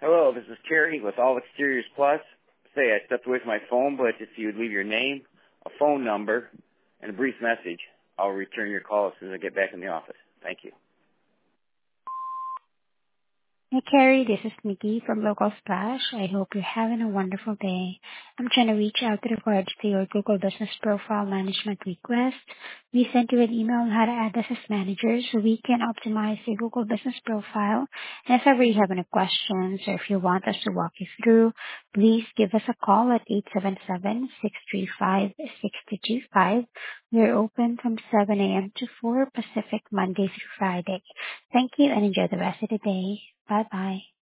Hello, this is Terry with All Exteriors Plus. Say, I stepped away from my phone, but if you would leave your name, a phone number, and a brief message, I'll return your call as soon as I get back in the office. Thank you. Hey, Carrie, this is Nikki from Local Splash. I hope you're having a wonderful day. I'm trying to reach out with regards to your Google Business Profile Management request. We sent you an email on how to add us as managers so we can optimize your Google Business Profile. And if ever you have any questions or if you want us to walk you through, please give us a call at 877-635-6225. We're open from 7 a.m. to 4 Pacific, Monday through Friday. Thank you and enjoy the rest of the day. Bye-bye.